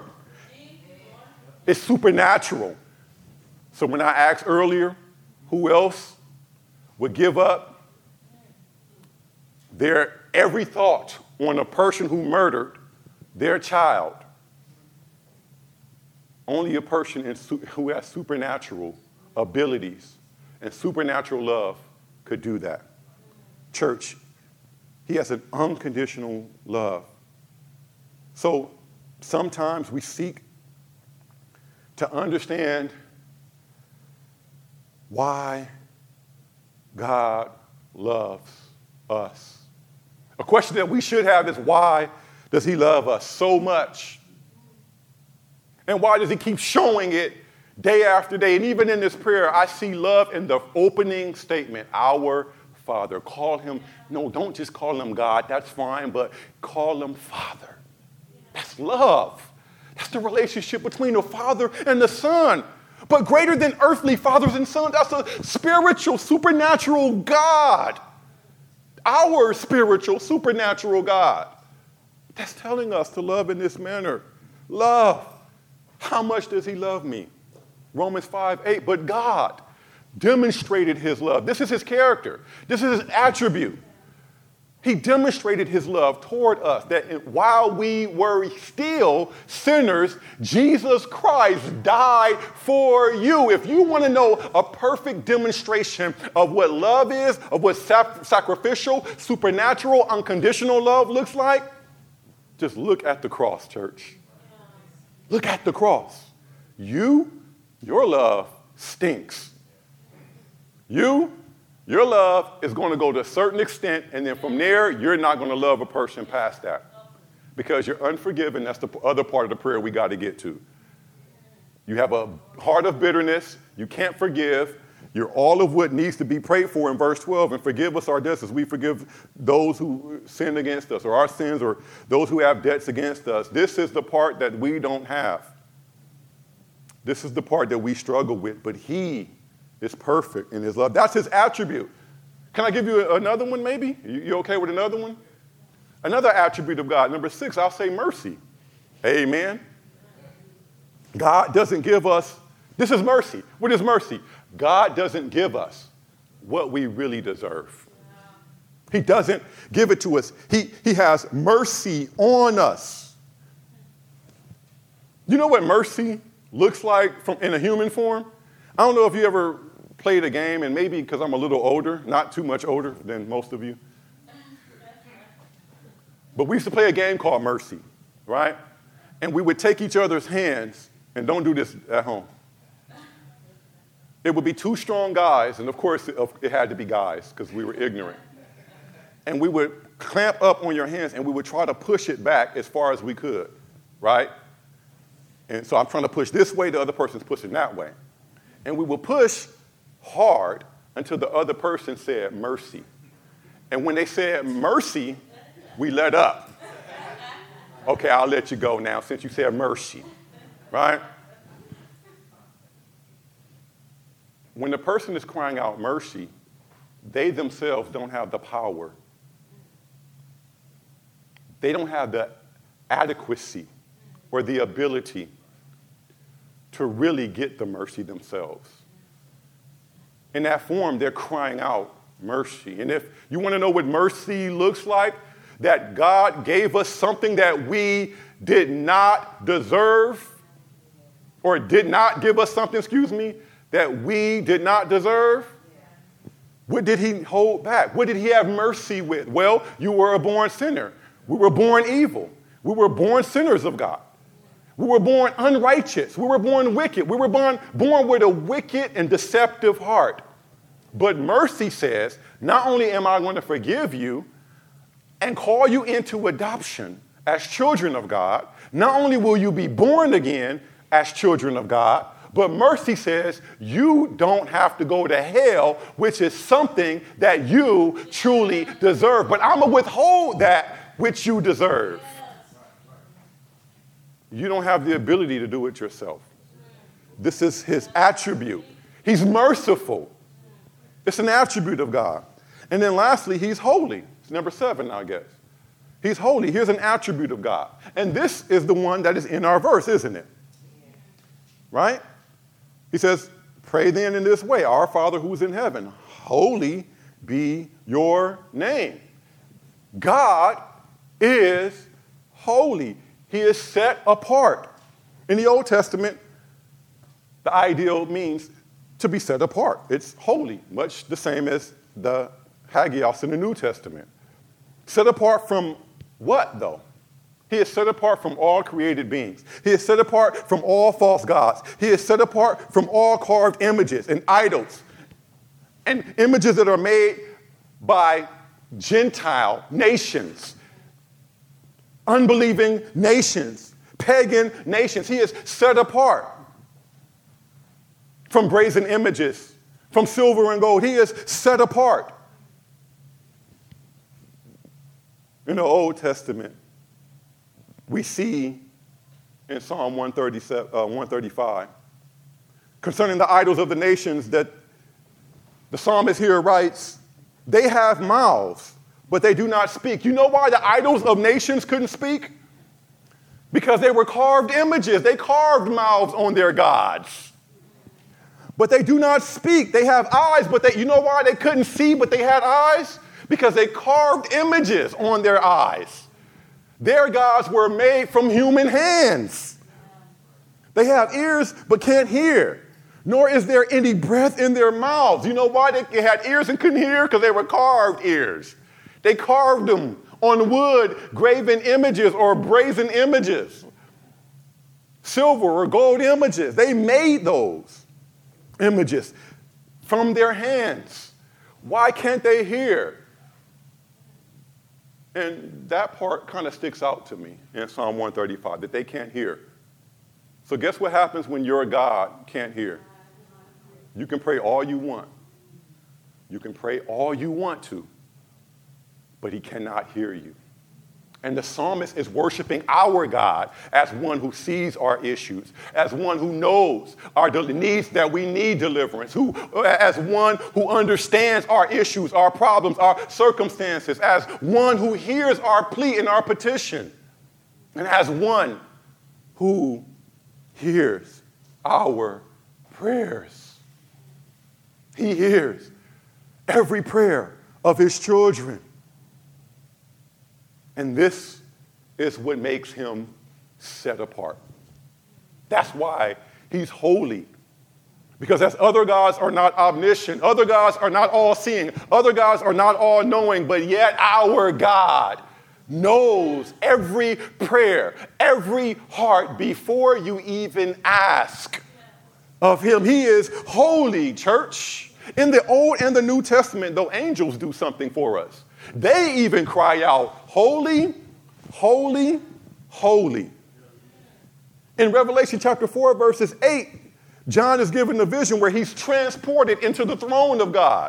It's supernatural. So when I asked earlier, who else would give up their every thought on a person who murdered their child Only a person who has supernatural abilities and supernatural love could do that. Church, he has an unconditional love. So sometimes we seek to understand why God loves us. A question that we should have is, why does he love us so much? And why does he keep showing it day after day? And even in this prayer, I see love in the opening statement, our Father. Call him, no, don't just call him God, that's fine, but call him Father. That's love. That's the relationship between the Father and the Son. But greater than earthly fathers and sons, that's a spiritual, supernatural God. Our spiritual, supernatural God. That's telling us to love in this manner. Love. How much does he love me? Romans 5:8. But God demonstrated his love. This is his character. This is his attribute. He demonstrated his love toward us, that while we were still sinners, Jesus Christ died for you. If you want to know a perfect demonstration of what love is, of what sacrificial, supernatural, unconditional love looks like, just look at the cross, church. Look at the cross. Your love stinks. Your love is going to go to a certain extent, and then from there, you're not going to love a person past that. Because you're unforgiven. That's the other part of the prayer we got to get to. You have a heart of bitterness. You can't forgive. You're all of what needs to be prayed for in verse 12. And forgive us our debts as we forgive those who sin against us, or our sins, or those who have debts against us. This is the part that we don't have. This is the part that we struggle with. But he is perfect in his love. That's his attribute. Can I give you another one maybe? You okay with another one? Another attribute of God. Number 6, I'll say mercy. Amen. God doesn't give us, this is mercy. What is mercy? God doesn't give us what we really deserve. He doesn't give it to us. He has mercy on us. You know what mercy looks like in a human form? I don't know if you ever played a game, and maybe because I'm a little older, not too much older than most of you. But we used to play a game called Mercy, right? And we would take each other's hands, and don't do this at home. It would be 2 strong guys, and of course it had to be guys because we were ignorant. And we would clamp up on your hands, and we would try to push it back as far as we could, right? And so I'm trying to push this way, the other person's pushing that way. And we will push hard until the other person said mercy. And when they said mercy, we let up. Okay, I'll let you go now since you said mercy, right? When the person is crying out mercy, they themselves don't have the power. They don't have the adequacy or the ability to really get the mercy themselves. In that form, they're crying out mercy. And if you want to know what mercy looks like, that God gave us something that we did not deserve, or did not give us something, that we did not deserve. What did he hold back? What did he have mercy with? Well, you were a born sinner. We were born evil. We were born sinners of God. We were born unrighteous. We were born wicked. We were born with a wicked and deceptive heart. But mercy says, not only am I going to forgive you and call you into adoption as children of God, not only will you be born again as children of God, but mercy says you don't have to go to hell, which is something that you truly deserve. But I'm going to withhold that which you deserve. You don't have the ability to do it yourself. This is his attribute. He's merciful. It's an attribute of God. And then lastly, he's holy. It's number 7, I guess. He's holy. Here's an attribute of God. And this is the one that is in our verse, isn't it? Right? He says, pray then in this way, our Father who is in heaven, holy be your name. God is holy. He is set apart. In the Old Testament, The ideal means to be set apart. It's holy, much the same as the hagios in the New Testament. Set apart from what, though? He is set apart from all created beings. He is set apart from all false gods. He is set apart from all carved images and idols and images that are made by Gentile nations, unbelieving nations, pagan nations. He is set apart from brazen images, from silver and gold. He is set apart. In the Old Testament, we see in Psalm 135, concerning the idols of the nations, that the psalmist here writes, they have mouths, but they do not speak. You know why the idols of nations couldn't speak? Because they were carved images. They carved mouths on their gods. But they do not speak. They have eyes, but you know why they couldn't see, but they had eyes? Because they carved images on their eyes. Their gods were made from human hands. They have ears but can't hear, nor is there any breath in their mouths. You know why they had ears and couldn't hear? Because they were carved ears. They carved them on wood, graven images or brazen images, silver or gold images. They made those images from their hands. Why can't they hear? And that part kind of sticks out to me in Psalm 135, that they can't hear. So guess what happens when your God can't hear? You can pray all you want. You can pray all you want to, but he cannot hear you. And the psalmist is worshiping our God as one who sees our issues, as one who knows our needs that we need deliverance, as one who understands our issues, our problems, our circumstances, as one who hears our plea and our petition, and as one who hears our prayers. He hears every prayer of his children. And this is what makes him set apart. That's why he's holy. Because as other gods are not omniscient, other gods are not all-seeing, other gods are not all-knowing, but yet our God knows every prayer, every heart before you even ask of him. He is holy, church. In the Old and the New Testament, though, angels do something for us. They even cry out, holy, holy, holy. In Revelation chapter 4, verses 8, John is given a vision where he's transported into the throne of God.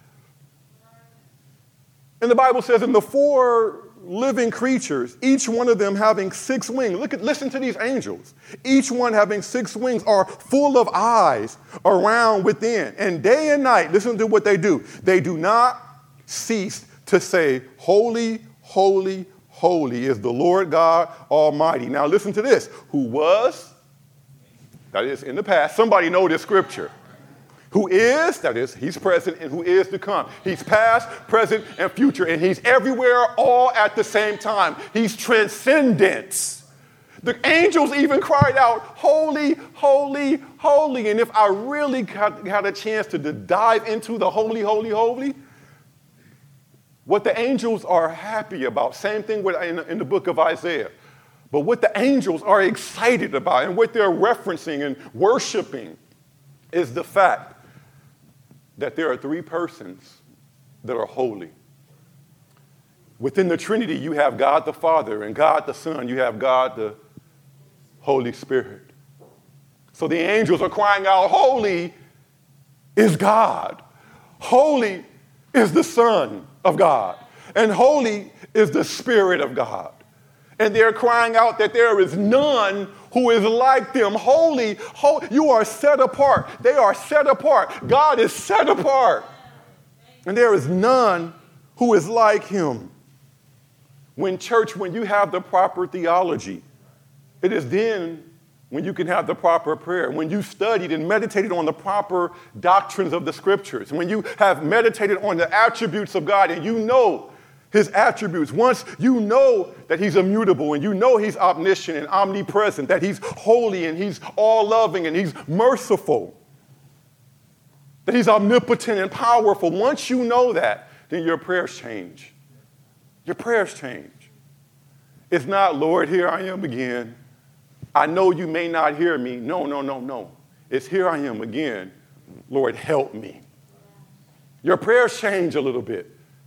And the Bible says, in the 4 living creatures, each one of them having 6 wings. Listen to these angels. Each one having 6 wings are full of eyes around within. And day and night, listen to what they do. They do not cease to say, holy, holy, holy is the Lord God Almighty. Now listen to this. Who was, that is in the past, somebody know this scripture. Who is, that is, he's present, and who is to come. He's past, present, and future, and he's everywhere all at the same time. He's transcendent. The angels even cried out, holy, holy, holy. And if I really had a chance to dive into the holy, holy, holy, what the angels are happy about, same thing in the book of Isaiah, but what the angels are excited about and what they're referencing and worshiping is the fact that there are 3 persons that are holy. Within the Trinity, you have God the Father and God the Son. You have God the Holy Spirit. So the angels are crying out, holy is God. Holy is the Son of God. And holy is the Spirit of God. And they're crying out that there is none who is like them. Holy, you are set apart. They are set apart. God is set apart. And there is none who is like him. When you have the proper theology, it is then when you can have the proper prayer. When you studied and meditated on the proper doctrines of the scriptures, when you have meditated on the attributes of God and you know his attributes, once you know that he's immutable and you know he's omniscient and omnipresent, that he's holy and he's all-loving and he's merciful, that he's omnipotent and powerful, once you know that, then your prayers change. Your prayers change. It's not, Lord, here I am again. I know you may not hear me. No. It's here I am again. Lord, help me. Your prayers change a little bit.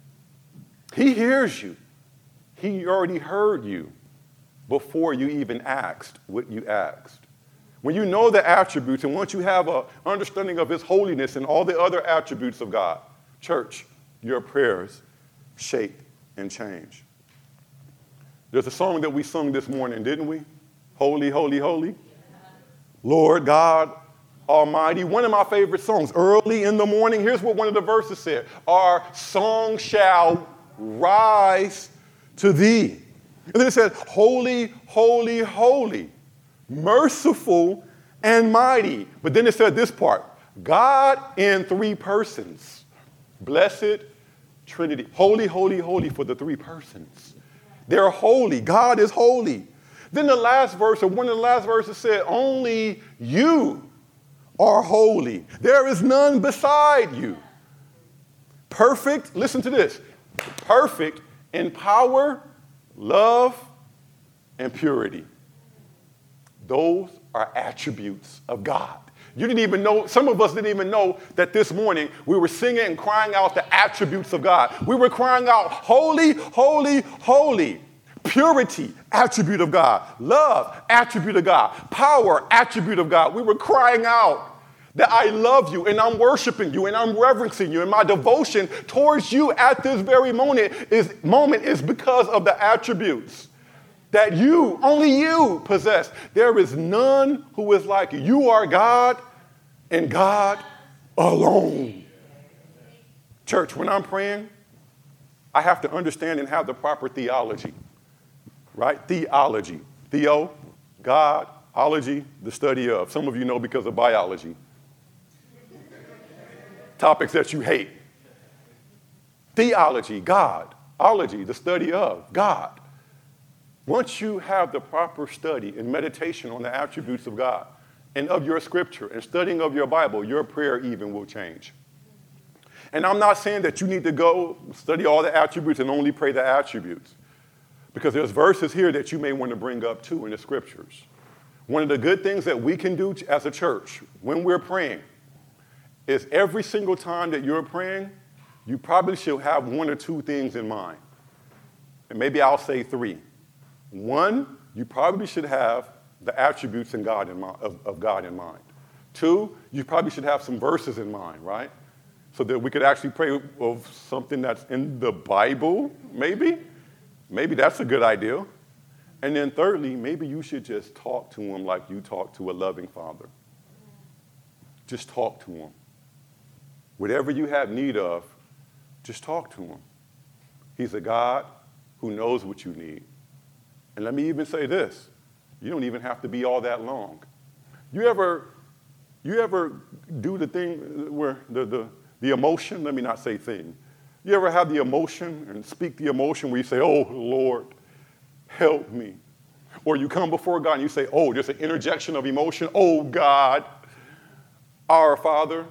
He hears you. He already heard you before you even asked what you asked. When you know the attributes and once you have an understanding of his holiness and all the other attributes of God, church, your prayers shape and change. There's a song that we sung this morning, didn't we? Holy, holy, holy. Lord God Almighty. One of my favorite songs. Early in the morning, here's what one of the verses said. Our song shall rise to thee. And then it says, holy, holy, holy, merciful and mighty. But then it said this part, God in three persons, blessed Trinity. Holy, holy, holy for the three persons. They're holy. God is holy. Then the last verse, or one of the last verses said, only you are holy. There is none beside you. Perfect, listen to this, perfect in power, love, and purity. Those are attributes of God. You didn't even know, some of us didn't even know that this morning we were singing and crying out the attributes of God. We were crying out, holy, holy, holy. Purity, attribute of God. Love, attribute of God. Power, attribute of God. We were crying out that I love you and I'm worshiping you and I'm reverencing you. And my devotion towards you at this very moment is because of the attributes that you, only you possess. There is none who is like you. You are God and God alone. Church, when I'm praying, I have to understand and have the proper theology. Right? Theology. Theo, God, ology, the study of. Some of you know because of biology. Topics that you hate. Theology, God. Ology, the study of God. Once you have the proper study and meditation on the attributes of God and of your scripture and studying of your Bible, your prayer even will change. And I'm not saying that you need to go study all the attributes and only pray the attributes. Because there's verses here that you may want to bring up too in the scriptures. One of the good things that we can do as a church when we're praying is every single time that you're praying, you probably should have one or two things in mind. And maybe I'll say three. One, you probably should have the attributes of God in mind. Two, you probably should have some verses in mind, right? So that we could actually pray of something that's in the Bible, maybe. Maybe that's a good idea. And then thirdly, maybe you should just talk to him like you talk to a loving father. Just talk to him. Whatever you have need of, just talk to him. He's a God who knows what you need. And let me even say this. You don't even have to be all that long. You ever do the thing where the emotion, let me not say thing. You ever have the emotion and speak the emotion where you say, oh, Lord, help me. Or you come before God and you say, oh, there's an interjection of emotion. Oh, God, our Father.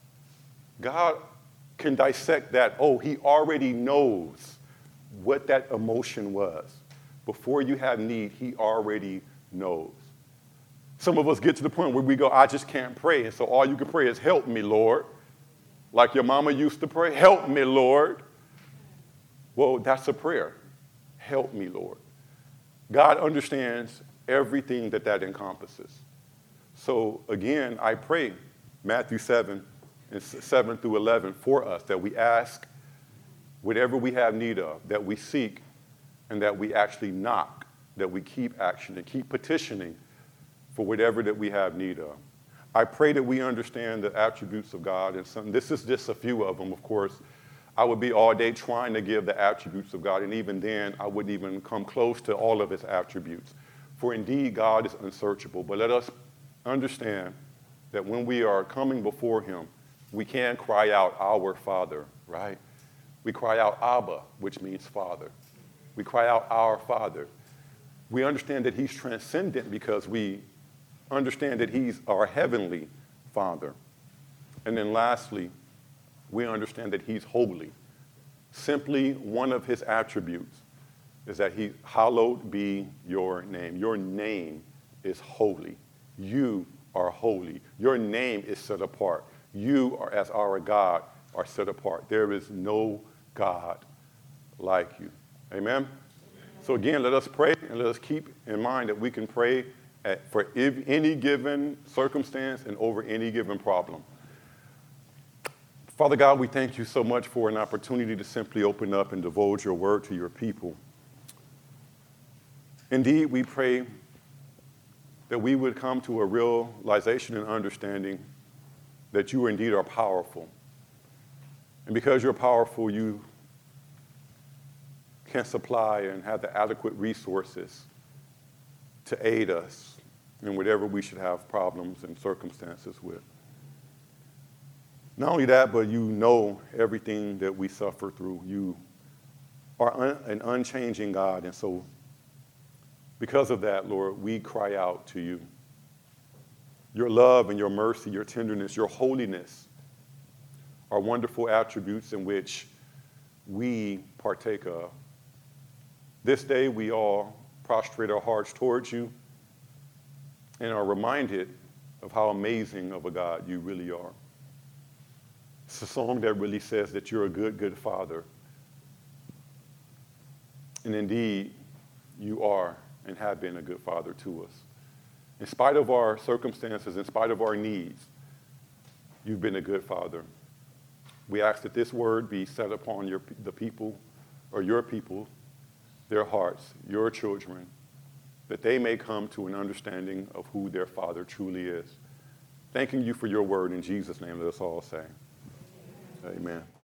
God can dissect that. Oh, he already knows what that emotion was. Before you have need, he already knows. Some of us get to the point where we go, I just can't pray. And so all you can pray is, help me, Lord. Like your mama used to pray, help me, Lord. Well, that's a prayer. Help me, Lord. God understands everything that encompasses. So again, I pray Matthew 7 and 7 through 11 for us, that we ask whatever we have need of, that we seek, and that we actually knock, that we keep action and keep petitioning for whatever that we have need of. I pray that we understand the attributes of God. And this is just a few of them, of course. I would be all day trying to give the attributes of God, and even then, I wouldn't even come close to all of his attributes. For indeed, God is unsearchable. But let us understand that when we are coming before him, we can cry out, our Father, right? We cry out Abba, which means Father. We cry out our Father. We understand that he's transcendent because we understand that he's our heavenly Father. And then lastly, we understand that he's holy. Simply one of his attributes is that hallowed be your name. Your name is holy. You are holy. Your name is set apart. You are, as our God, are set apart. There is no God like you. Amen? So again, let us pray and let us keep in mind that we can pray for any given circumstance and over any given problem. Father God, we thank you so much for an opportunity to simply open up and divulge your word to your people. Indeed, we pray that we would come to a realization and understanding that you indeed are powerful. And because you're powerful, you can supply and have the adequate resources to aid us in whatever we should have problems and circumstances with. Not only that, but you know everything that we suffer through. You are an unchanging God, and so because of that, Lord, we cry out to you. Your love and your mercy, your tenderness, your holiness are wonderful attributes in which we partake of. This day, we all prostrate our hearts towards you and are reminded of how amazing of a God you really are. It's a song that really says that you're a good, good Father. And indeed, you are and have been a good Father to us. In spite of our circumstances, in spite of our needs, you've been a good Father. We ask that this word be set upon the people, or your people, their hearts, your children, that they may come to an understanding of who their Father truly is. Thanking you for your word in Jesus' name, let us all say. Amen.